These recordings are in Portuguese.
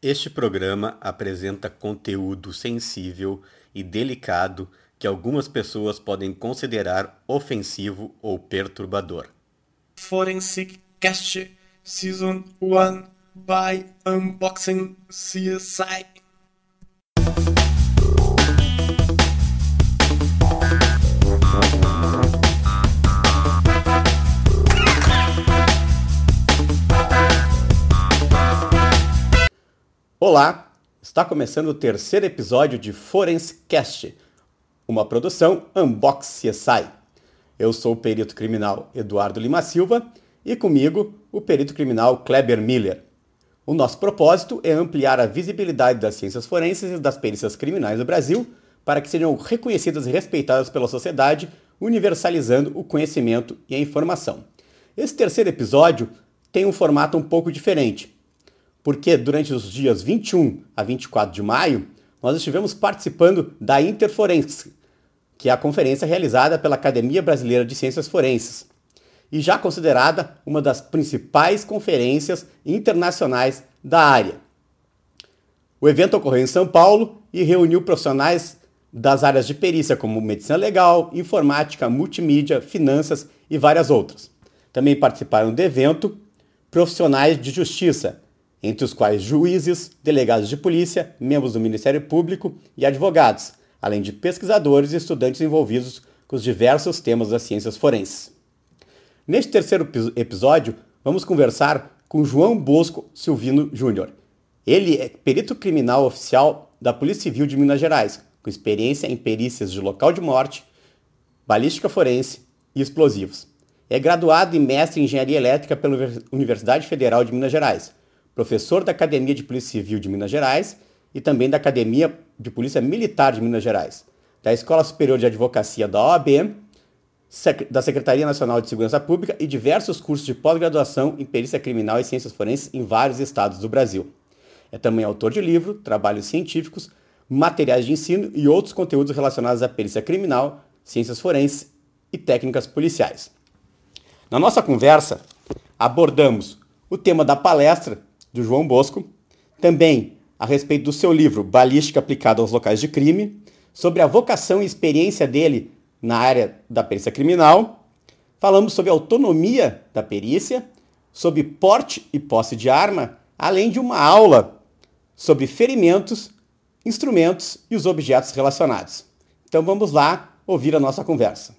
Este programa apresenta conteúdo sensível e delicado que algumas pessoas podem considerar ofensivo ou perturbador. Forensic Cast Season 1 by Unboxing CSI. Olá, está começando o terceiro episódio de Forensic Cast, uma produção Unboxing CSI. Eu sou o perito criminal Eduardo Lima Silva e comigo o perito criminal Kleber Miller. O nosso propósito é ampliar a visibilidade das ciências forenses e das perícias criminais do Brasil para que sejam reconhecidas e respeitadas pela sociedade, universalizando o conhecimento e a informação. Esse terceiro episódio tem um formato um pouco diferente, porque durante os dias 21 a 24 de maio, nós estivemos participando da Interforensic, que é a conferência realizada pela Academia Brasileira de Ciências Forenses, e já considerada uma das principais conferências internacionais da área. O evento ocorreu em São Paulo e reuniu profissionais das áreas de perícia como medicina legal, informática, multimídia, finanças e várias outras. Também participaram do evento profissionais de justiça, entre os quais juízes, delegados de polícia, membros do Ministério Público e advogados, além de pesquisadores e estudantes envolvidos com os diversos temas das ciências forenses. Neste terceiro episódio, vamos conversar com João Bosco Silvino Júnior. Ele é perito criminal oficial da Polícia Civil de Minas Gerais, com experiência em perícias de local de morte, balística forense e explosivos. É graduado e mestre em Engenharia Elétrica pela Universidade Federal de Minas Gerais, professor da Academia de Polícia Civil de Minas Gerais e também da Academia de Polícia Militar de Minas Gerais, da Escola Superior de Advocacia da OAB, da Secretaria Nacional de Segurança Pública e diversos cursos de pós-graduação em Perícia Criminal e Ciências Forenses em vários estados do Brasil. É também autor de livro, trabalhos científicos, materiais de ensino e outros conteúdos relacionados à perícia criminal, ciências forenses e técnicas policiais. Na nossa conversa, abordamos o tema da palestra do João Bosco, também a respeito do seu livro Balística aplicada aos locais de crime, sobre a vocação e experiência dele na área da perícia criminal, falamos sobre a autonomia da perícia, sobre porte e posse de arma, além de uma aula sobre ferimentos, instrumentos e os objetos relacionados. Então vamos lá ouvir a nossa conversa.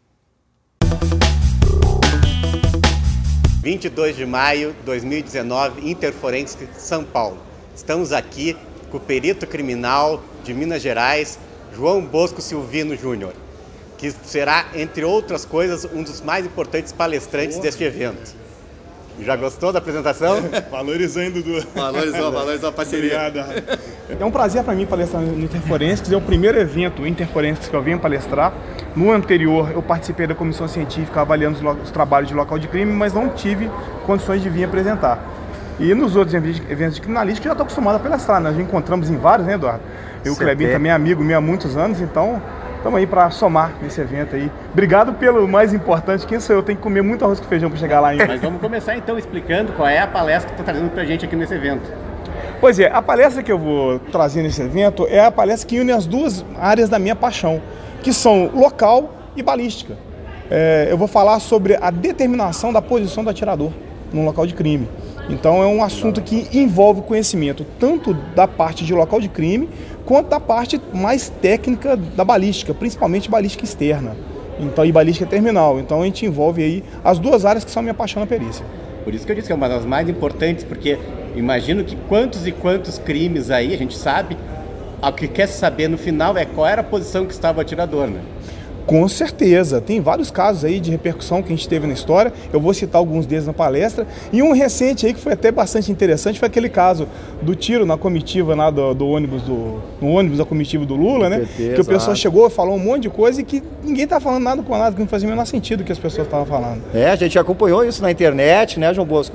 22 de maio de 2019, Interforensic, São Paulo. Estamos aqui com o perito criminal de Minas Gerais, João Bosco Silvino Júnior, que será, entre outras coisas, um dos mais importantes palestrantes deste evento. Já gostou da apresentação? Valorizando Valorizou a parceria. É um prazer para mim palestrar no Interforensic. É o primeiro evento Interforensic que eu venho palestrar. No anterior, eu participei da comissão científica avaliando os trabalhos de local de crime, mas não tive condições de vir apresentar. E nos outros eventos de criminalística, já estou acostumado a palestrar. Nós nos encontramos em vários, né, Eduardo? Eu e o Clebinho também é amigo meu há muitos anos, então estamos aí para somar nesse evento aí. Obrigado pelo mais importante, quem sou eu? Tenho que comer muito arroz com feijão para chegar lá ainda. Mas vamos começar então explicando qual é a palestra que está trazendo para a gente aqui nesse evento. Pois é, a palestra que eu vou trazer nesse evento é a palestra que une as duas áreas da minha paixão, que são local e balística. Eu vou falar sobre a determinação da posição do atirador num local de crime. Então é um assunto que envolve conhecimento tanto da parte de local de crime quanto da parte mais técnica da balística, principalmente balística externa, então, e balística terminal. Então a gente envolve aí as duas áreas que são a minha paixão na perícia. Por isso que eu disse que é uma das mais importantes, porque imagino que quantos e quantos crimes aí, a gente sabe, o que quer saber no final é qual era a posição que estava o atirador, né? Com certeza, tem vários casos aí de repercussão que a gente teve na história, eu vou citar alguns deles na palestra, e um recente aí que foi até bastante interessante foi aquele caso do tiro na comitiva lá do ônibus, no ônibus da comitiva do Lula, né? PT, que o pessoal chegou e falou um monte de coisa e que ninguém tá falando nada, que não fazia o menor sentido o que as pessoas estavam falando. A gente acompanhou isso na internet, né, João Bosco?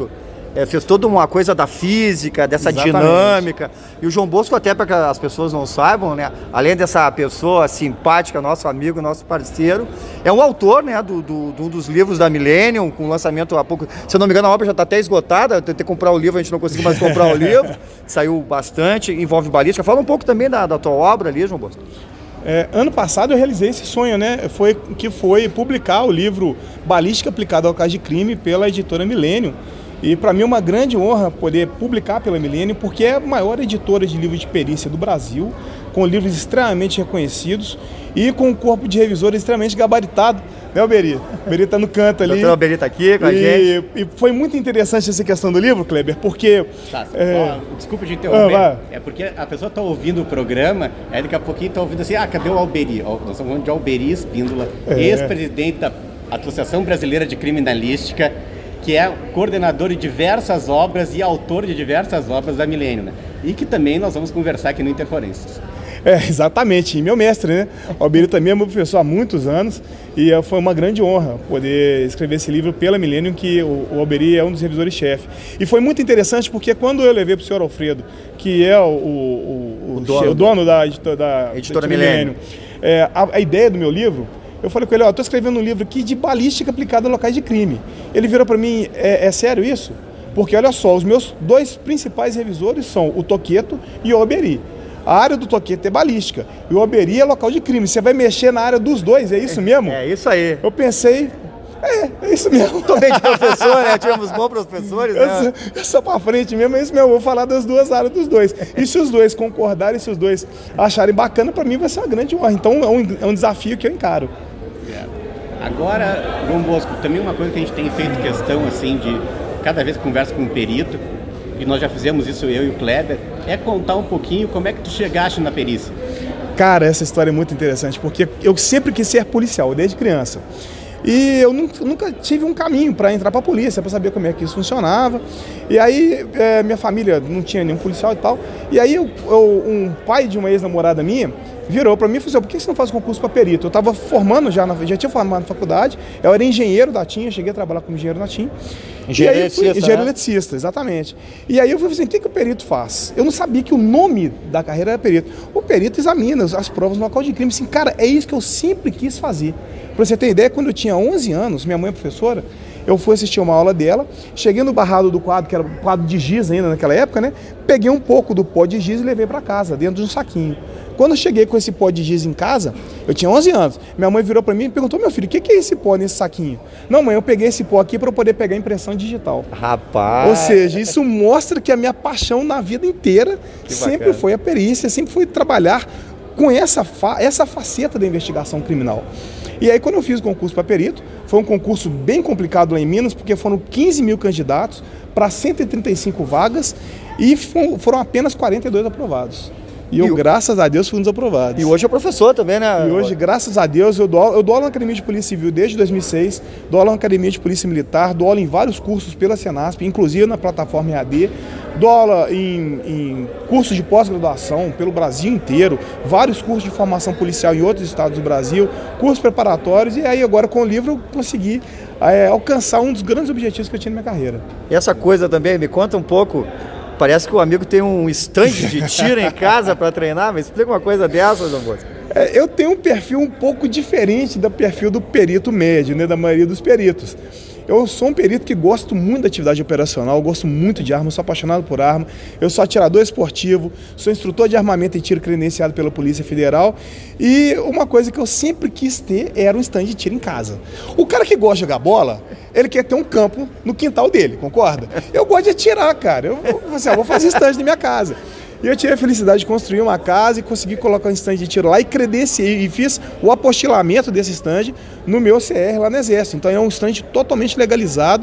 fez toda uma coisa da física, dessa dinâmica. E o João Bosco, até para que as pessoas não saibam, né, além dessa pessoa simpática, nosso amigo, nosso parceiro, é um autor, né, de um dos livros da Millennium, com lançamento há pouco. Se eu não me engano, a obra já está até esgotada. Eu tentei comprar o livro, a gente não conseguiu mais comprar o livro. Saiu bastante, envolve balística. Fala um pouco também da tua obra ali, João Bosco. Ano passado eu realizei esse sonho, né? Foi publicar o livro Balística Aplicada ao Caso de Crime pela editora Millennium. E para mim é uma grande honra poder publicar pela Millennium, porque é a maior editora de livros de perícia do Brasil, com livros extremamente reconhecidos e com um corpo de revisores extremamente gabaritado, né, Alberi? O Alberi está no canto ali. O doutor Alberi está aqui com a gente. E foi muito interessante essa questão do livro, Kleber, porque... Desculpa te interromper, é porque a pessoa está ouvindo o programa, aí daqui a pouquinho está ouvindo assim, cadê o Alberi? Nós estamos falando de Alberi Espíndola, ex-presidente da Associação Brasileira de Criminalística, que é coordenador de diversas obras e autor de diversas obras da Millennium, né? E que também nós vamos conversar aqui no Interforências. Exatamente, e meu mestre, né? O Alberi também é meu professor há muitos anos e foi uma grande honra poder escrever esse livro pela Millennium, que o Alberi é um dos revisores-chefe. E foi muito interessante porque quando eu levei para o senhor Alfredo, que é o dono da editora Millennium, a ideia do meu livro, eu falei com ele, estou escrevendo um livro aqui de balística aplicada a locais de crime. Ele virou para mim, é sério isso? Porque olha só, os meus dois principais revisores são o Toqueto e o Alberi. A área do Toqueto é balística e o Alberi é local de crime. Você vai mexer na área dos dois, é isso mesmo? É isso aí. Eu pensei, é isso mesmo. Também de professor, né? Tivemos bons professores, né? Eu sou pra frente mesmo, é isso mesmo. Eu vou falar das duas áreas dos dois. E se os dois concordarem, se os dois acharem bacana, pra mim vai ser uma grande honra. Então é um desafio que eu encaro. Agora, João Bosco, também uma coisa que a gente tem feito questão, assim, de cada vez que conversa com um perito, e nós já fizemos isso, eu e o Kleber, é contar um pouquinho como é que tu chegaste na perícia. Cara, essa história é muito interessante, porque eu sempre quis ser policial, desde criança. E eu nunca tive um caminho para entrar para a polícia, para saber como é que isso funcionava. E aí, minha família não tinha nenhum policial e tal. E aí, um pai de uma ex-namorada minha virou para mim e falou assim, por que você não faz concurso para perito? Eu estava formando já tinha formado na faculdade, eu era engenheiro da TIM, eu cheguei a trabalhar como engenheiro na TIM. Engenheiro eletricista, exatamente. E aí eu falei assim, o que o perito faz? Eu não sabia que o nome da carreira era perito. O perito examina as provas no local de crime. Assim, cara, é isso que eu sempre quis fazer. Para você ter ideia, quando eu tinha 11 anos, minha mãe é professora, eu fui assistir uma aula dela, cheguei no barrado do quadro, que era um quadro de giz ainda naquela época, né? Peguei um pouco do pó de giz e levei para casa, dentro de um saquinho. Quando eu cheguei com esse pó de giz em casa, eu tinha 11 anos, minha mãe virou para mim e perguntou, meu filho, o que é esse pó nesse saquinho? Não, mãe, eu peguei esse pó aqui para poder pegar impressão digital. Rapaz! Ou seja, isso mostra que a minha paixão na vida inteira sempre foi a perícia, sempre foi trabalhar com essa faceta da investigação criminal. E aí, quando eu fiz o concurso para perito, foi um concurso bem complicado lá em Minas, porque foram 15 mil candidatos para 135 vagas e foram apenas 42 aprovados. E eu, graças a Deus, fui um dos aprovados. E hoje é professor também, né? E hoje, graças a Deus, eu dou aula na Academia de Polícia Civil desde 2006, dou aula na Academia de Polícia Militar, dou aula em vários cursos pela Senasp, inclusive na plataforma EAD, dou aula em cursos de pós-graduação pelo Brasil inteiro, vários cursos de formação policial em outros estados do Brasil, cursos preparatórios, e aí agora com o livro eu consegui alcançar um dos grandes objetivos que eu tinha na minha carreira. E essa coisa também, me conta um pouco. Parece que o amigo tem um estande de tiro em casa para treinar, mas explica uma coisa dessa, João Bosco. Eu tenho um perfil um pouco diferente do perfil do perito médio, né, da maioria dos peritos. Eu sou um perito que gosto muito da atividade operacional, gosto muito de arma, sou apaixonado por arma, eu sou atirador esportivo, sou instrutor de armamento e tiro credenciado pela Polícia Federal e uma coisa que eu sempre quis ter era um stand de tiro em casa. O cara que gosta de jogar bola, ele quer ter um campo no quintal dele, concorda? Eu gosto de atirar, cara, eu vou fazer stand na minha casa. E eu tive a felicidade de construir uma casa e conseguir colocar um stand de tiro lá e credenciei e fiz o apostilamento desse stand no meu CR lá no Exército. Então é um stand totalmente legalizado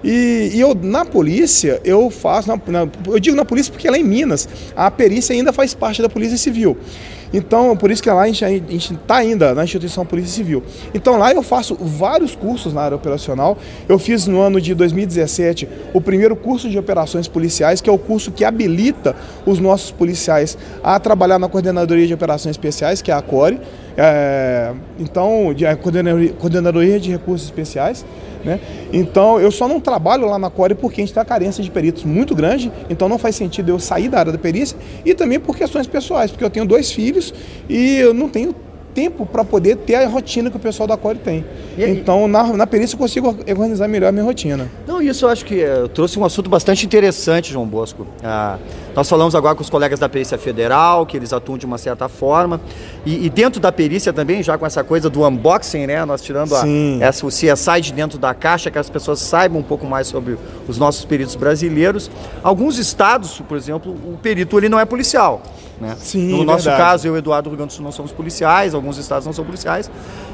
e eu na polícia, eu faço, eu digo na polícia porque lá em Minas a perícia ainda faz parte da Polícia Civil. Então, por isso que lá a gente está ainda na instituição Polícia Civil. Então lá eu faço vários cursos na área operacional. Eu fiz no ano de 2017 o primeiro curso de operações policiais, que é o curso que habilita os nossos policiais a trabalhar na Coordenadoria de Operações Especiais, que é a CORE. Então, a Coordenadoria de Recursos Especiais, né? Então, eu só não trabalho lá na CORE porque a gente tem uma carência de peritos muito grande, então não faz sentido eu sair da área da perícia, e também por questões pessoais, porque eu tenho 2 filhos e eu não tenho tempo para poder ter a rotina que o pessoal da CORE tem. Então, na perícia eu consigo organizar melhor a minha rotina. Não, isso eu acho que trouxe um assunto bastante interessante, João Bosco. Nós falamos agora com os colegas da Perícia Federal, que eles atuam de uma certa forma, e dentro da perícia também, já com essa coisa do unboxing, né? Nós tirando o CSI de dentro da caixa, que as pessoas saibam um pouco mais sobre os nossos peritos brasileiros. Alguns estados, por exemplo, o perito ele não é policial, né? Sim, no nosso verdade. caso, eu e o Eduardo do Rio Grande do Sul não somos policiais, alguns estados não são policiais.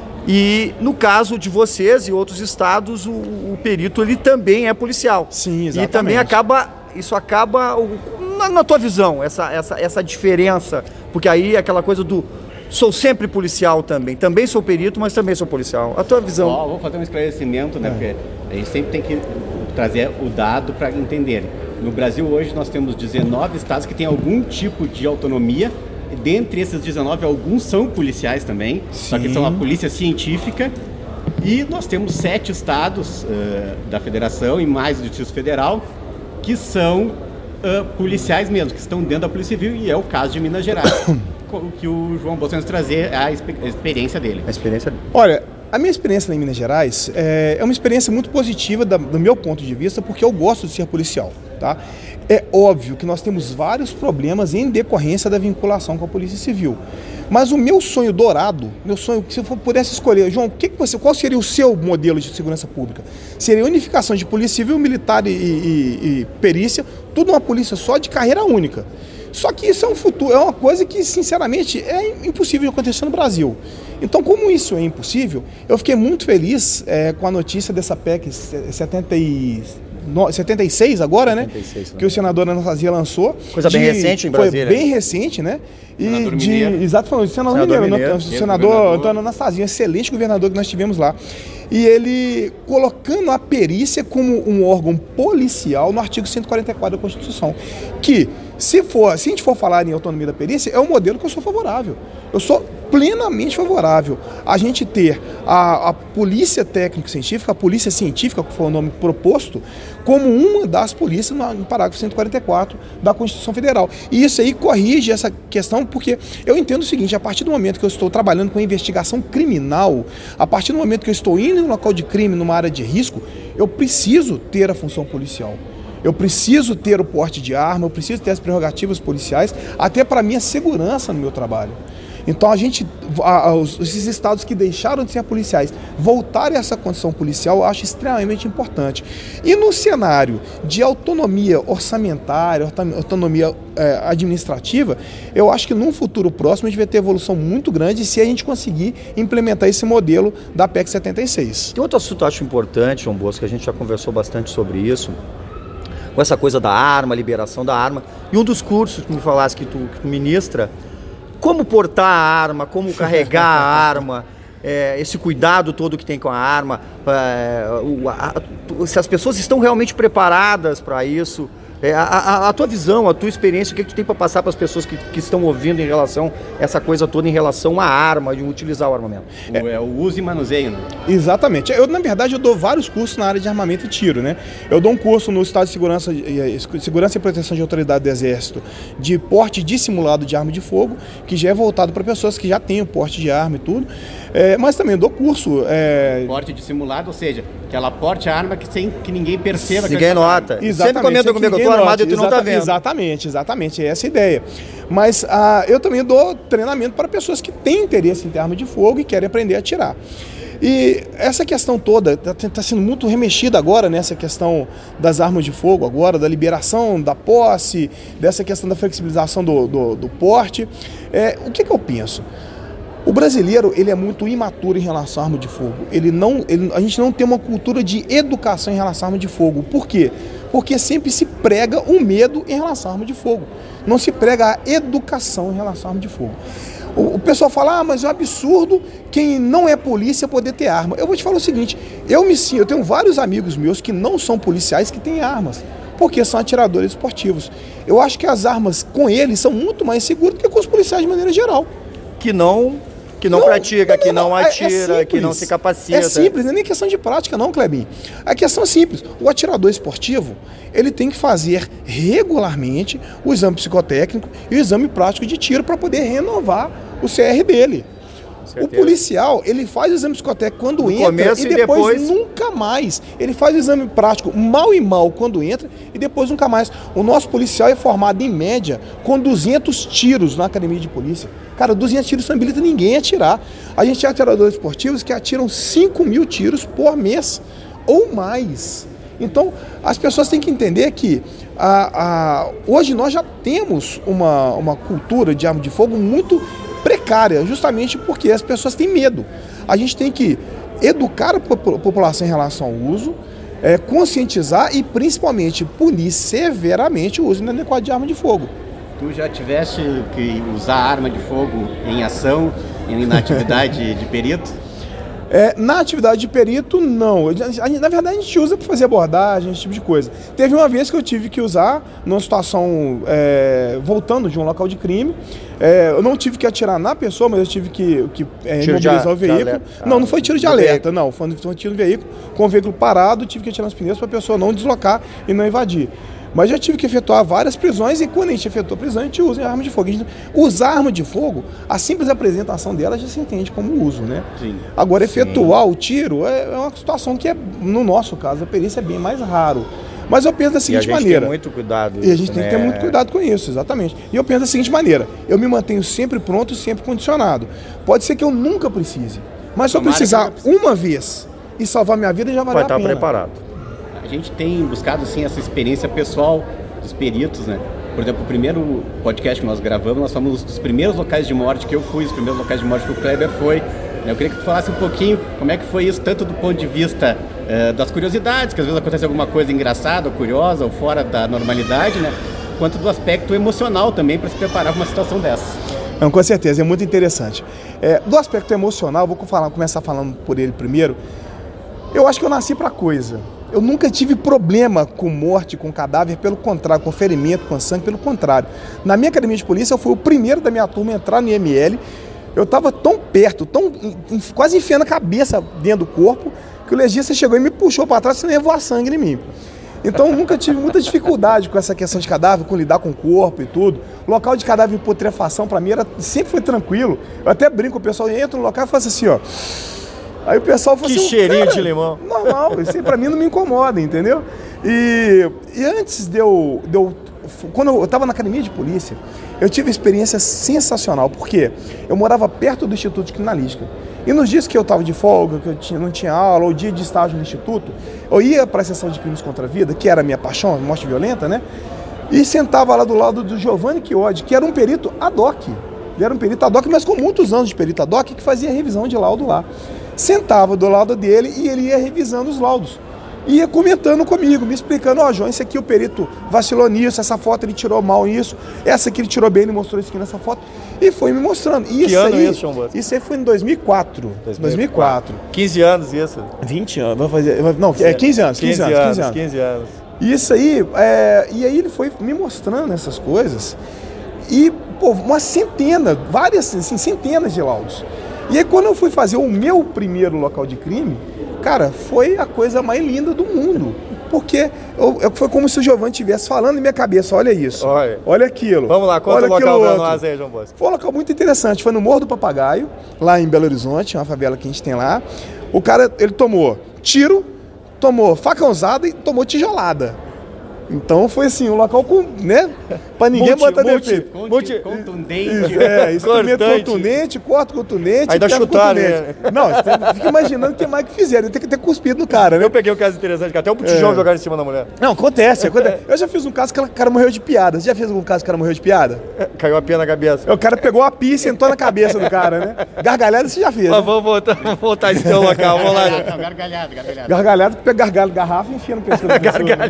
E no caso de vocês e outros estados, o perito ele também é policial. Sim, exatamente. E também isso acaba na tua visão, essa diferença, porque aí aquela coisa do sou sempre policial também sou perito, mas também sou policial. A tua visão? Vou fazer um esclarecimento, né? Porque a gente sempre tem que trazer o dado para entender. No Brasil hoje nós temos 19 estados que têm algum tipo de autonomia. Dentre esses 19, alguns são policiais também, só que são a polícia científica. E nós temos 7 estados da federação e mais do Distrito Federal que são policiais mesmo, que estão dentro da Polícia Civil, e é o caso de Minas Gerais, que o João Bosco vai nos trazer a experiência dele. Olha, a minha experiência lá em Minas Gerais é uma experiência muito positiva do meu ponto de vista, porque eu gosto de ser policial, tá? É óbvio que nós temos vários problemas em decorrência da vinculação com a Polícia Civil. Mas o meu sonho dourado, se eu pudesse escolher, João, qual seria o seu modelo de segurança pública? Seria a unificação de Polícia Civil, Militar e Perícia, tudo uma polícia só de carreira única. Só que isso é uma coisa que, sinceramente, é impossível de acontecer no Brasil. Então, como isso é impossível, eu fiquei muito feliz com a notícia dessa PEC 76 agora, 76, né? Que o senador Anastasia lançou. Coisa bem recente em Brasília. Foi bem recente, né? Exato, falando de senador Mineiro. O senador Antônio Anastasia, um excelente governador que nós tivemos lá. E ele colocando a perícia como um órgão policial no artigo 144 da Constituição. Que, se a gente for falar em autonomia da perícia, é um modelo que eu sou favorável. Eu sou plenamente favorável a gente ter a polícia técnico-científica, a polícia científica, que foi o nome proposto, como uma das polícias no parágrafo 144 da Constituição Federal. E isso aí corrige essa questão, porque eu entendo o seguinte: a partir do momento que eu estou trabalhando com investigação criminal, a partir do momento que eu estou indo em um local de crime, numa área de risco, eu preciso ter a função policial. Eu preciso ter o porte de arma, eu preciso ter as prerrogativas policiais, até para a minha segurança no meu trabalho. Então esses estados que deixaram de ser policiais voltarem a essa condição policial, eu acho extremamente importante. E no cenário de autonomia orçamentária, autonomia administrativa, eu acho que num futuro próximo a gente vai ter evolução muito grande se a gente conseguir implementar esse modelo da PEC 76. Tem outro assunto que eu acho importante, João Bosco, que a gente já conversou bastante sobre isso, com essa coisa da arma, liberação da arma, e um dos cursos que me falasse que tu ministra, como portar a arma, como carregar a arma, esse cuidado todo que tem com a arma, se as pessoas estão realmente preparadas para isso. A tua visão, a tua experiência, o que tu tem para passar para as pessoas que estão ouvindo em relação a essa coisa toda em relação à arma, de utilizar o armamento? O uso e manuseio, né? Exatamente. Na verdade, eu dou vários cursos na área de armamento e tiro, né? Eu dou um curso no Estado de Segurança e Proteção de Autoridade do Exército de porte dissimulado de arma de fogo, que já é voltado para pessoas que já têm o porte de arma e tudo. Mas também eu dou curso... Porte dissimulado, ou seja, que ela porte a arma sem que ninguém perceba. Ninguém nota. Sempre comenta comigo, eu tô armado e tu não tá vendo. Exatamente, é essa a ideia. Mas eu também dou treinamento para pessoas que têm interesse em ter arma de fogo e querem aprender a atirar. E essa questão toda está sendo muito remexida agora, nessa questão das armas de fogo, agora, da liberação da posse, dessa questão da flexibilização do porte. O que eu penso? O brasileiro, ele é muito imaturo em relação à arma de fogo. A gente não tem uma cultura de educação em relação à arma de fogo. Por quê? Porque sempre se prega o medo em relação à arma de fogo. Não se prega a educação em relação à arma de fogo. O pessoal fala, mas é um absurdo quem não é polícia poder ter arma. Eu vou te falar o seguinte, eu tenho vários amigos meus que não são policiais que têm armas, porque são atiradores esportivos. Eu acho que as armas com eles são muito mais seguras do que com os policiais de maneira geral. Que não que não pratica, que não atira, que não se capacita. É simples, não é nem questão de prática não, Clebinho. A questão é simples. O atirador esportivo, ele tem que fazer regularmente o exame psicotécnico e o exame prático de tiro para poder renovar o CR dele. O policial, ele faz o exame psicotécnico quando entra e depois nunca mais. Ele faz o exame prático mal e mal quando entra e depois nunca mais. O nosso policial é formado, em média, com 200 tiros na academia de polícia. Cara, 200 tiros não habilita ninguém a atirar. A gente tem atiradores esportivos que atiram 5.000 tiros por mês ou mais. Então, as pessoas têm que entender que hoje nós já temos uma cultura de arma de fogo muito precária, justamente porque as pessoas têm medo. A gente tem que educar a população em relação ao uso, conscientizar e principalmente punir severamente o uso inadequado de arma de fogo. Tu já tiveste que usar arma de fogo em ação, na atividade de perito? Na atividade de perito, não. Na verdade, a gente usa para fazer abordagem, esse tipo de coisa. Teve uma vez que eu tive que usar, numa situação, voltando de um local de crime, eu não tive que atirar na pessoa, mas eu tive que imobilizar o veículo. Não foi tiro de alerta, não. Foi tiro no veículo, com o veículo parado, tive que atirar nos pneus para a pessoa não deslocar e não invadir. Mas já tive que efetuar várias prisões e quando a gente efetua a prisão, a gente usa arma de fogo. Usar arma de fogo, a simples apresentação dela já se entende como uso, né? Sim. Agora, efetuar o tiro é uma situação que, no nosso caso, a perícia é bem mais raro. Mas eu penso da seguinte maneira. Tem muito cuidado. E a gente tem que ter muito cuidado com isso, exatamente. E eu penso da seguinte maneira: eu me mantenho sempre pronto, sempre condicionado. Pode ser que eu nunca precise, mas se eu precisar uma vez e salvar minha vida, já vale a pena. Vai estar preparado. A gente tem buscado, assim, essa experiência pessoal dos peritos, né? Por exemplo, o primeiro podcast que nós gravamos, nós falamos dos primeiros locais de morte que eu fui, os primeiros locais de morte que o Kleber foi. Eu queria que tu falasse um pouquinho como é que foi isso, tanto do ponto de vista das curiosidades, que às vezes acontece alguma coisa engraçada, ou curiosa, ou fora da normalidade, né? Quanto do aspecto emocional também, para se preparar para uma situação dessa. Não, com certeza, é muito interessante. Do aspecto emocional, vou começar falando por ele primeiro. Eu acho que eu nasci para coisa. Eu nunca tive problema com morte, com cadáver, pelo contrário, com ferimento, com sangue, pelo contrário. Na minha academia de polícia, eu fui o primeiro da minha turma a entrar no IML. Eu estava tão perto, quase enfiando a cabeça dentro do corpo, que o legista chegou e me puxou para trás e nem voar sangue em mim. Então, eu nunca tive muita dificuldade com essa questão de cadáver, com lidar com o corpo e tudo. O local de cadáver em putrefação, para mim, sempre foi tranquilo. Eu até brinco, o pessoal entra no local e faz assim, ó. Aí o pessoal fala assim, que cheirinho de limão. Normal, isso aí pra mim não me incomoda, entendeu? E antes quando eu estava na academia de polícia, eu tive uma experiência sensacional, porque eu morava perto do Instituto de Criminalística. E nos dias que eu estava de folga, que eu não tinha aula, ou dia de estágio no Instituto, eu ia para a sessão de crimes contra a vida, que era a minha paixão, morte violenta, né? E sentava lá do lado do Giovanni Chiodi, que era um perito ad hoc. Ele era um perito ad hoc, mas com muitos anos de perito ad hoc, que fazia revisão de laudo lá. Sentava do lado dele e ele ia revisando os laudos. Ia comentando comigo, me explicando, João, esse aqui o perito vacilou nisso, essa foto ele tirou mal nisso, essa aqui ele tirou bem, ele mostrou isso aqui nessa foto. E foi me mostrando. E que ano é isso, João Bosco? Isso aí foi em 2004. 2004. 15 anos isso? 20 anos, vai fazer... Não, 15 anos. 15 anos. Isso aí, e aí ele foi me mostrando essas coisas. E, uma centena, várias, assim, centenas de laudos. E aí quando eu fui fazer o meu primeiro local de crime, cara, foi a coisa mais linda do mundo. Porque foi como se o Giovanni estivesse falando em minha cabeça, olha isso, olha aquilo. Vamos lá, conta o local pra nós aí, João Bosco. Foi um local muito interessante, foi no Morro do Papagaio, lá em Belo Horizonte, uma favela que a gente tem lá. O cara, ele tomou tiro, tomou facãozada e tomou tijolada. Então foi assim, um local com, né? Pra ninguém botar defeito. Contundente. Instrumento contundente, corte contundente. Ainda chutaram, né? Não, você fica imaginando o que mais que fizeram. Tem que ter cuspido no cara, né? Eu peguei um caso interessante, que até o botijão jogaram em cima da mulher. Não, acontece. Eu já fiz um caso que o cara morreu de piada. Você já fez algum caso que o cara morreu de piada? Caiu a pia na cabeça. O cara pegou a pia e sentou na cabeça do cara, né? Gargalhada você já fez. Mas vamos voltar esse teu local, vamos lá. Não, gargalhada. Gargalhada, pega gargalho, garrafa e enfia no pescoço da pessoa. Gargalho.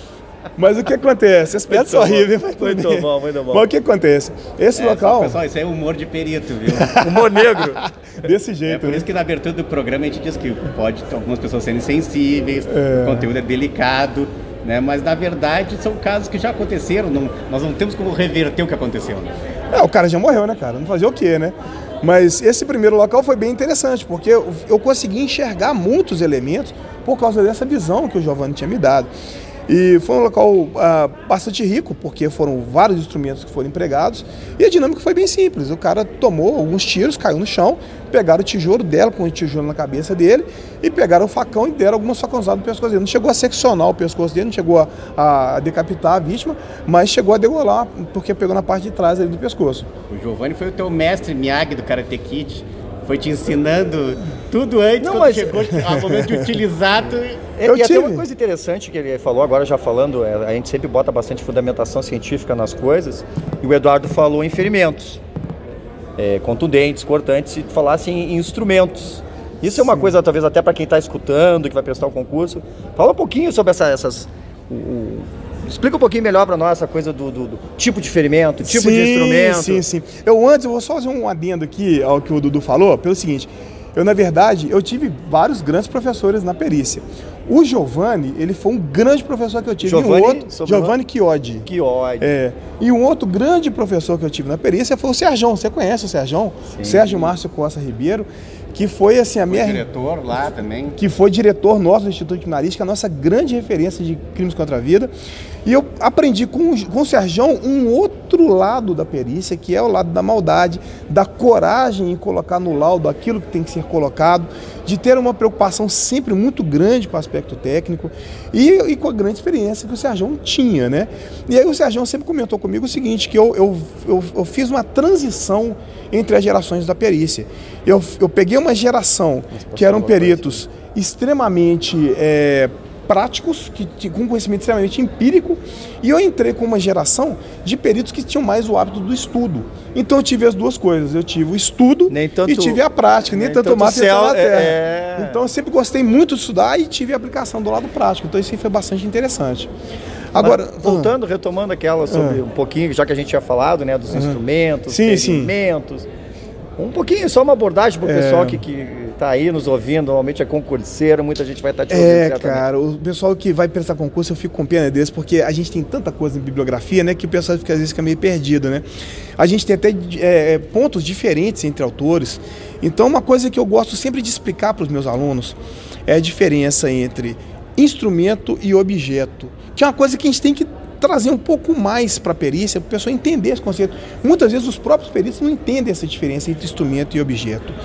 Mas o que acontece? As piadas são horríveis, mas tudo bem. Muito bom. Mas o que acontece? Esse local... Pessoal, isso é humor de perito, viu? Humor negro. Desse jeito. Por isso que na abertura do programa a gente diz que pode algumas pessoas serem sensíveis, o conteúdo é delicado, né? Mas na verdade são casos que já aconteceram, nós não temos como reverter o que aconteceu. O cara já morreu, né, cara? Não fazia o quê, né? Mas esse primeiro local foi bem interessante, porque eu consegui enxergar muitos elementos por causa dessa visão que o Giovanni tinha me dado. E foi um local bastante rico, porque foram vários instrumentos que foram empregados, e a dinâmica foi bem simples. O cara tomou alguns tiros, caiu no chão, pegaram o tijolo dela, com o tijolo na cabeça dele, e pegaram o facão e deram algumas facãozadas no pescoço dele. Não chegou a seccionar o pescoço dele, não chegou a decapitar a vítima, mas chegou a degolar, porque pegou na parte de trás ali do pescoço. O Giovanni foi o teu mestre Miyagi do Karate Kid. Foi te ensinando tudo antes, quando chegou ao momento de utilizar. E até uma coisa interessante que ele falou, agora já falando, a gente sempre bota bastante fundamentação científica nas coisas, e o Eduardo falou em ferimentos, contundentes, cortantes, e falasse em instrumentos. Isso é uma coisa, talvez até para quem está escutando, que vai prestar o concurso. Fala um pouquinho sobre essas... Explica um pouquinho melhor para nós essa coisa do tipo de ferimento, tipo de instrumento. Sim. Eu vou só fazer um adendo aqui ao que o Dudu falou, pelo seguinte, na verdade, eu tive vários grandes professores na perícia. O Giovanni, ele foi um grande professor que eu tive. Giovanni Chiodi. E um outro grande professor que eu tive na perícia foi o Serjão. Você conhece o Serjão? Sérgio Márcio Costa Ribeiro, que foi assim diretor lá também. Que foi diretor nosso do Instituto de Criminalística, a nossa grande referência de crimes contra a vida. E eu aprendi com o Serjão um outro lado da perícia, que é o lado da maldade, da coragem em colocar no laudo aquilo que tem que ser colocado, de ter uma preocupação sempre muito grande com o aspecto técnico e com a grande experiência que o Serjão tinha, né? E aí o Serjão sempre comentou comigo o seguinte, que eu fiz uma transição entre as gerações da perícia. Eu peguei uma geração que eram peritos extremamente práticos, com conhecimento extremamente empírico, e eu entrei com uma geração de peritos que tinham mais o hábito do estudo. Então eu tive as duas coisas, eu tive o estudo e tive a prática, nem tanto mar nem tanto na terra. Então eu sempre gostei muito de estudar e tive a aplicação do lado prático, então isso foi bastante interessante. Agora, voltando, retomando aquela sobre um pouquinho, já que a gente tinha falado, né, dos instrumentos, ferimentos, um pouquinho, só uma abordagem para o pessoal que está aí nos ouvindo, normalmente é concurseiro, muita gente vai estar te ouvindo. Cara, o pessoal que vai prestar concurso, eu fico com pena desse, porque a gente tem tanta coisa em bibliografia, né, que o pessoal às vezes fica meio perdido, né? A gente tem até pontos diferentes entre autores, então uma coisa que eu gosto sempre de explicar para os meus alunos é a diferença entre instrumento e objeto, que é uma coisa que a gente tem que trazer um pouco mais para a perícia, para a pessoa entender esse conceito. Muitas vezes os próprios peritos não entendem essa diferença entre instrumento e objeto.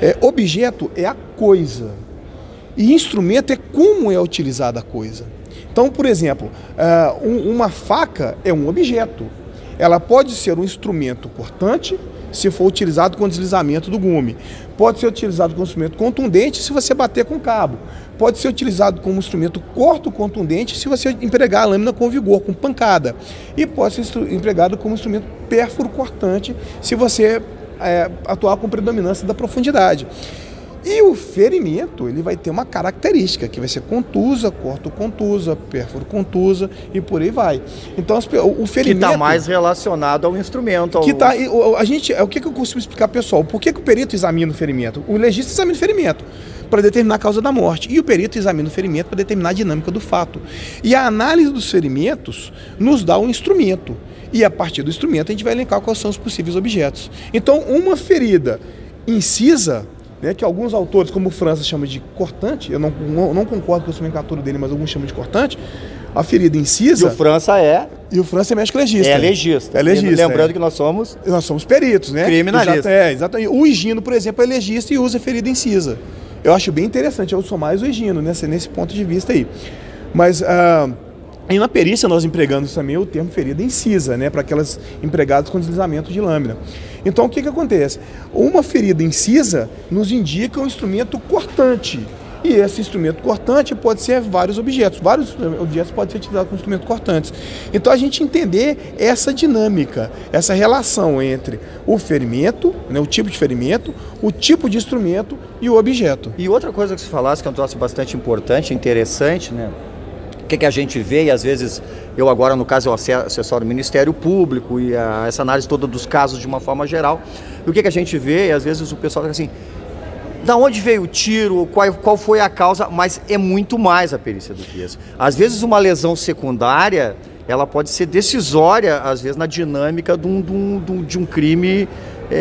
Objeto é a coisa e instrumento é como é utilizada a coisa. Então, por exemplo, uma faca é um objeto. Ela pode ser um instrumento cortante se for utilizado com deslizamento do gume. Pode ser utilizado como instrumento contundente se você bater com cabo. Pode ser utilizado como instrumento corto contundente se você empregar a lâmina com vigor, com pancada. E pode ser empregado como instrumento pérfuro cortante se você atuar com predominância da profundidade. E o ferimento, ele vai ter uma característica, que vai ser contusa, corto contusa, pérfuro contusa e por aí vai. Então, o ferimento... Que está mais relacionado ao instrumento. O que eu costumo explicar, pessoal? Por que o perito examina o ferimento? O legista examina o ferimento para determinar a causa da morte. E o perito examina o ferimento para determinar a dinâmica do fato. E a análise dos ferimentos nos dá um instrumento. E a partir do instrumento a gente vai elencar quais são os possíveis objetos. Então, uma ferida incisa, né, que alguns autores, como o França, chamam de cortante, eu não concordo com a nomenclatura dele, mas alguns chamam de cortante, a ferida incisa... E o França é médico legista. É legista. Lembrando que nós somos peritos, né? Criminalistas. Exatamente. O Higino, por exemplo, é legista e usa ferida incisa. Eu acho bem interessante, eu sou mais o Higino nesse ponto de vista aí. Mas... E na perícia nós empregamos também o termo ferida incisa, né, para aquelas empregadas com deslizamento de lâmina. Então o que acontece? Uma ferida incisa nos indica um instrumento cortante. E esse instrumento cortante pode ser vários objetos. Vários objetos podem ser utilizados como instrumentos cortantes. Então a gente entender essa dinâmica, essa relação entre o ferimento, né, o tipo de ferimento, o tipo de instrumento e o objeto. E outra coisa que você falasse que é um troço bastante importante, interessante, né? O que a gente vê, e às vezes eu agora, no caso, eu assessoro o Ministério Público e essa análise toda dos casos de uma forma geral, e o que a gente vê, e às vezes o pessoal fica assim, da onde veio o tiro, qual foi a causa, mas é muito mais a perícia do que isso. Às vezes uma lesão secundária, ela pode ser decisória, às vezes, na dinâmica de um crime,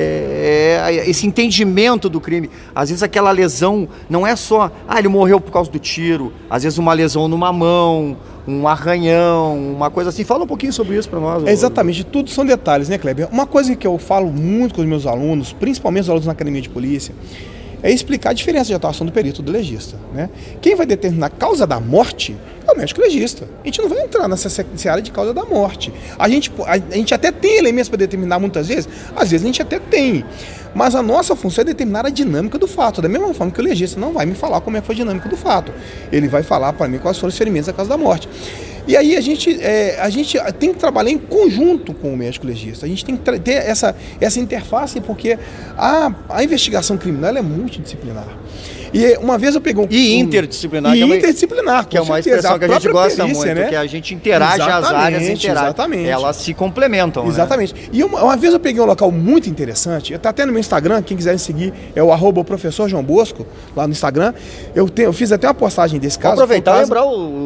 esse entendimento do crime. Às vezes aquela lesão não é só, ele morreu por causa do tiro, às vezes uma lesão numa mão, um arranhão, uma coisa assim. Fala um pouquinho sobre isso para nós. Exatamente, tudo são detalhes, né, Kleber? Uma coisa que eu falo muito com os meus alunos, principalmente os alunos na academia de polícia, é explicar a diferença de atuação do perito e do legista, né? Quem vai determinar a causa da morte é o médico legista. A gente não vai entrar nessa área de causa da morte. A gente até tem elementos para determinar muitas vezes, às vezes a gente até tem. Mas a nossa função é determinar a dinâmica do fato. Da mesma forma que o legista não vai me falar como é que foi a dinâmica do fato. Ele vai falar para mim quais foram os ferimentos da causa da morte. E aí a gente tem que trabalhar em conjunto com o médico legista. A gente tem que ter essa interface, porque a investigação criminal é multidisciplinar. E uma vez eu peguei interdisciplinar. Que é uma expressão que a gente gosta muito, né? Que a gente interage, as áreas interagem. Exatamente. Elas se complementam. Exatamente. Né? E uma vez eu peguei um local muito interessante, está até no meu Instagram, quem quiser seguir é o @professor João Bosco, lá no Instagram. Eu fiz até uma postagem desse caso. Vou aproveitar e lembrar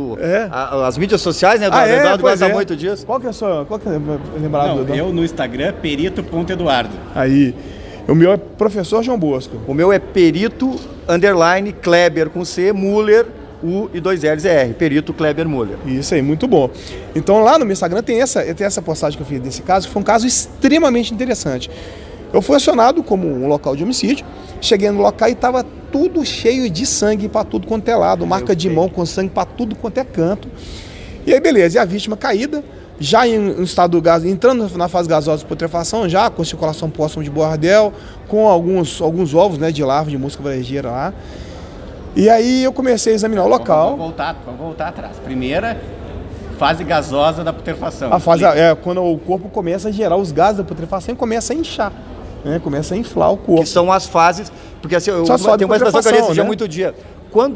as mídias sociais, né? Eduardo gosta muito disso. Qual que é lembrado? Eu no Instagram, perito.eduardo. Aí. O meu é professor João Bosco. O meu é perito_Kleber com C, Muller, U e 2 L's R. Perito Kleber Muller. Isso aí, muito bom. Então lá no meu Instagram tem essa postagem que eu fiz desse caso, que foi um caso extremamente interessante. Eu fui acionado como um local de homicídio, cheguei no local e estava tudo cheio de sangue para tudo quanto é lado, marca de mão com sangue para tudo quanto é canto. E aí beleza, e a vítima caída, já em estado gás, entrando na fase gasosa de putrefação, já com circulação póstuma de bordel, com alguns ovos, né, de larva de mosca varejeira lá. E aí eu comecei a examinar o local. Vamos voltar atrás. Primeira, fase gasosa da putrefação. A fase quando o corpo começa a gerar os gases da putrefação e começa a inchar, né, começa a inflar o corpo. Que são as fases, porque assim, tem uma expressão que eu assistia muito dia. Quando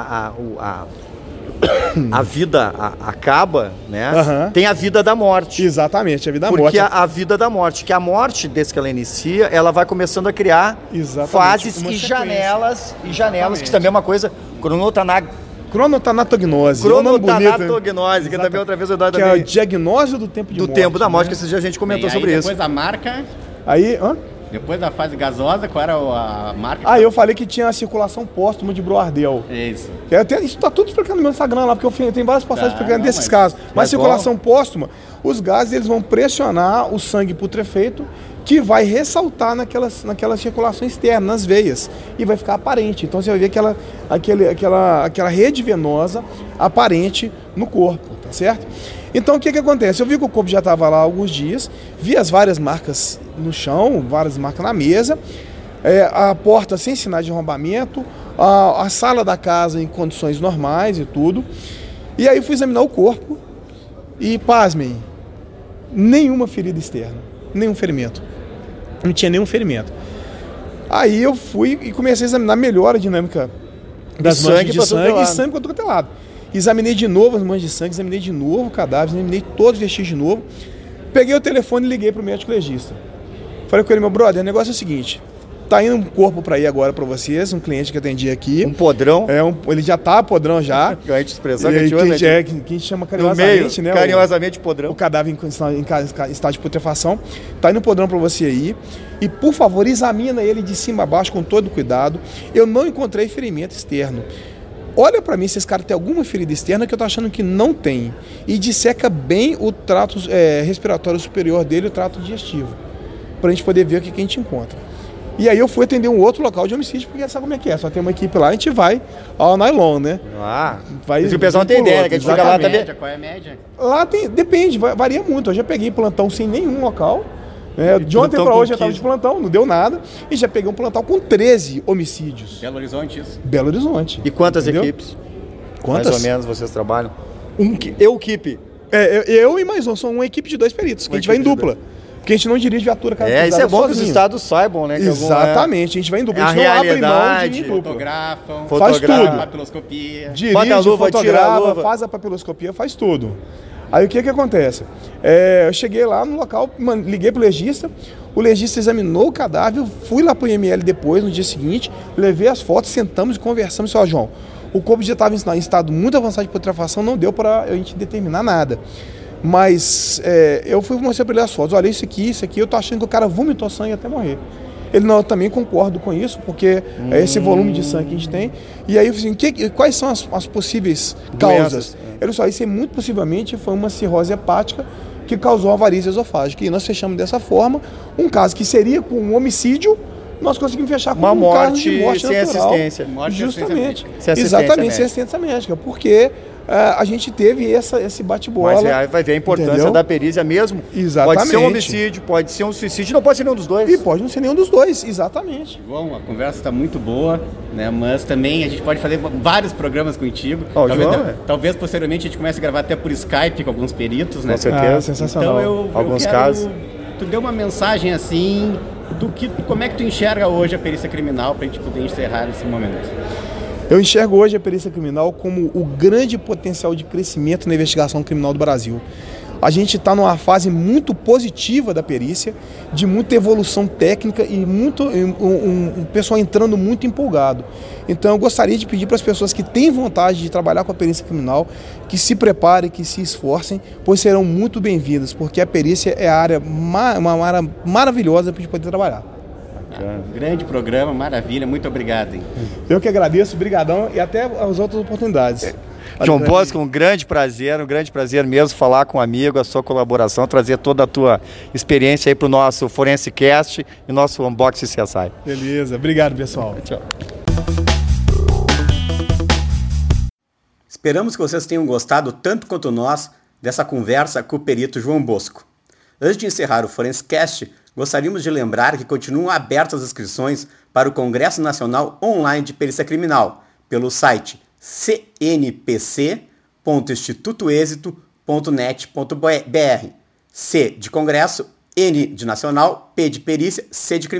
a vida acaba, né? Tem a vida da morte. Exatamente, a vida da morte. Porque a vida da morte, que a morte, desde que ela inicia, ela vai começando a criar fases e janelas, que também é uma coisa, Cronotanatognose. Cronotanatognose, que também outra vez eu dou que é o diagnóstico do tempo de morte. Do tempo da morte, né? Que esse dia a gente comentou sobre isso. Depois a marca... Depois da fase gasosa, qual era a marca? Eu falei que tinha a circulação póstuma de Broardel. Isso. Isso tá tudo explicando no meu Instagram lá, porque eu tenho várias passagens explicando desses casos. Mas circulação póstuma, os gases eles vão pressionar o sangue putrefeito, que vai ressaltar naquela circulação externa, nas veias, e vai ficar aparente. Então você vai ver aquela rede venosa aparente no corpo, tá certo? Então o que acontece? Eu vi que o corpo já estava lá há alguns dias, vi as várias marcas no chão, várias marcas na mesa, a porta sem sinais de arrombamento, a sala da casa em condições normais e tudo. E aí fui examinar o corpo e, pasmem, nenhuma ferida externa, nenhum ferimento. Não tinha nenhum ferimento. Aí eu fui e comecei a examinar melhor a dinâmica das manchas de sangue e sangue para tudo quanto é lado. Examinei de novo as manchas de sangue, examinei de novo o cadáver, examinei todos os vestígios de novo. Peguei o telefone e liguei para o médico legista. Falei com ele, meu brother, o negócio é o seguinte, tá indo um corpo para ir agora para vocês, um cliente que atendi aqui. Um podrão? Ele já tá podrão já. Que a gente expressão que a gente usa. Que a gente chama carinhosamente, né? Carinhosamente podrão. O cadáver em estado de putrefação. Tá indo um podrão para você aí. E, por favor, examina ele de cima a baixo com todo cuidado. Eu não encontrei ferimento externo. Olha para mim se esse cara tem alguma ferida externa, que eu tô achando que não tem. E disseca bem o trato respiratório superior dele e o trato digestivo. Pra gente poder ver o que a gente encontra. E aí eu fui atender um outro local de homicídio, porque sabe como é que é? Só tem uma equipe lá, a gente vai ao nylon, né? Mas o pessoal não tem ideia, né? Que a gente fica lá também. Qual é a média? Lá depende, varia muito. Eu já peguei plantão sem nenhum local. De ontem para hoje eu estava de plantão, não deu nada. E já peguei um plantão com 13 homicídios. Belo Horizonte, isso? Belo Horizonte. E quantas equipes? Quantas? Mais ou menos vocês trabalham? Equipe. Eu e mais um, são uma equipe de 2 peritos, que a gente vai em dupla. Porque a gente não dirige viatura cada isso é bom sozinho. Que os estados saibam, né? Que exatamente, a gente vai em dupla. A gente não abre mão de ir em dupla. Faz tudo. Papiloscopia. Dirige, fotografa, faz a papiloscopia, faz tudo. Aí o que acontece? Eu cheguei lá no local, liguei pro legista, o legista examinou o cadáver, fui lá pro IML depois, no dia seguinte, levei as fotos, sentamos e conversamos e disse, João, o corpo já estava em estado muito avançado de putrefação, não deu para a gente determinar nada. Mas eu fui mostrar para ele as fotos. Olha, isso aqui, eu tô achando que o cara vomitou sangue até morrer. Ele, não, eu também concordo com isso, porque é esse volume de sangue que a gente tem. E aí eu falei assim, quais são as possíveis causas? Ele falou, isso aí muito possivelmente foi uma cirrose hepática que causou a varizes esofágica. E nós fechamos dessa forma um caso que seria com um homicídio, nós conseguimos fechar com um caso de morte sem natural. Assistência. Justamente. Sem assistência Exatamente, médica. sem assistência médica. Porque a gente teve esse bate-bola. Mas aí vai ver a importância, entendeu? Da perícia mesmo. Exatamente. Pode ser um homicídio, pode ser um suicídio, não pode ser nenhum dos dois. E pode não ser nenhum dos dois, exatamente. Bom, a conversa está muito boa, né? Mas também a gente pode fazer vários programas contigo. Talvez posteriormente a gente comece a gravar até por Skype com alguns peritos, né? Com certeza. Sensacional. Então alguns casos. Tu deu uma mensagem assim, como é que tu enxerga hoje a perícia criminal para a gente poder encerrar nesse momento? Eu enxergo hoje a perícia criminal como o grande potencial de crescimento na investigação criminal do Brasil. A gente está numa fase muito positiva da perícia, de muita evolução técnica e um pessoal entrando muito empolgado. Então eu gostaria de pedir para as pessoas que têm vontade de trabalhar com a perícia criminal, que se preparem, que se esforcem, pois serão muito bem-vindas, porque a perícia é uma área maravilhosa para a gente poder trabalhar. Grande programa, maravilha, muito obrigado. Hein? Eu que agradeço, brigadão e até as outras oportunidades. João Bosco, um grande prazer mesmo falar com um amigo, a sua colaboração, trazer toda a tua experiência aí para o nosso Forense Cast e nosso Unboxing CSI. Beleza, obrigado pessoal. Tchau. Esperamos que vocês tenham gostado tanto quanto nós dessa conversa com o perito João Bosco. Antes de encerrar o Forense Cast, gostaríamos de lembrar que continuam abertas as inscrições para o Congresso Nacional Online de Perícia Criminal pelo site cnpc.institutoexito.net.br. C de Congresso, N de Nacional, P de Perícia, C de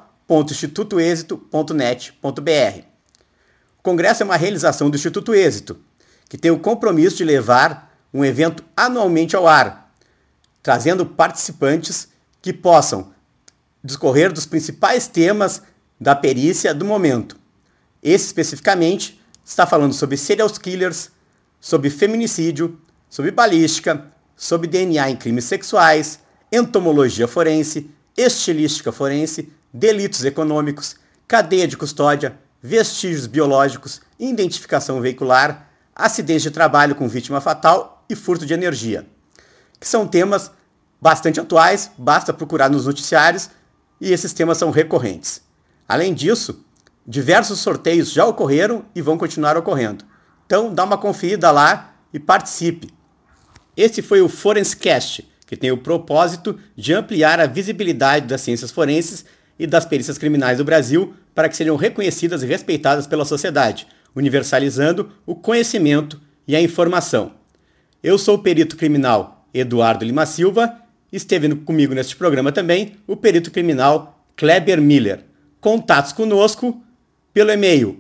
Criminal.institutoexito.net.br. O Congresso é uma realização do Instituto Êxito, que tem o compromisso de levar um evento anualmente ao ar, trazendo participantes que possam discorrer dos principais temas da perícia do momento. Esse, especificamente, está falando sobre serial killers, sobre feminicídio, sobre balística, sobre DNA em crimes sexuais, entomologia forense, estilística forense, delitos econômicos, cadeia de custódia, vestígios biológicos, identificação veicular, acidentes de trabalho com vítima fatal e furto de energia, que são temas bastante atuais, basta procurar nos noticiários e esses temas são recorrentes. Além disso, diversos sorteios já ocorreram e vão continuar ocorrendo. Então dá uma conferida lá e participe. Esse foi o Forense Cast, que tem o propósito de ampliar a visibilidade das ciências forenses e das perícias criminais do Brasil para que sejam reconhecidas e respeitadas pela sociedade, universalizando o conhecimento e a informação. Eu sou o perito criminal Eduardo Lima Silva. Esteve comigo neste programa também o perito criminal Kleber Miller. Contatos conosco pelo e-mail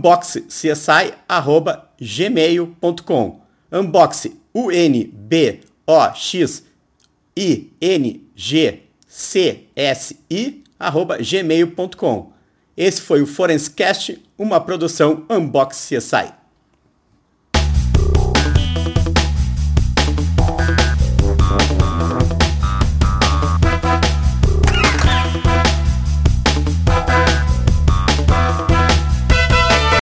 unboxcsi@gmail.com. Unbox unboxingcsi@gmail.com. Esse foi o Forense Cast, uma produção Unbox CSI.